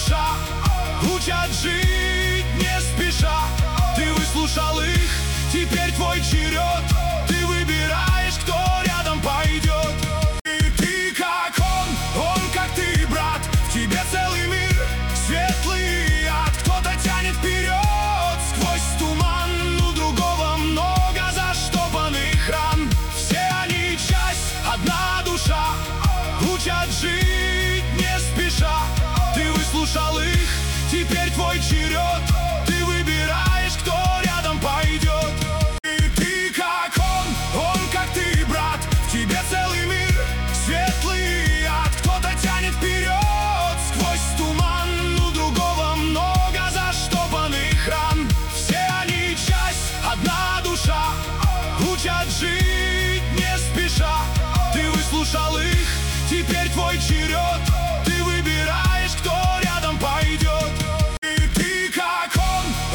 душа, учат жить не спеша. Ты выслушал их, теперь твой черед. Ты выбираешь, кто рядом пойдет. И ты как он как ты, брат. В тебе целый мир, светлый ад. Кто-то тянет вперед сквозь туман, у другого много заштопанных ран. Все они часть, одна душа, учат жить не спеша. Ты выслушал их, теперь твой черед.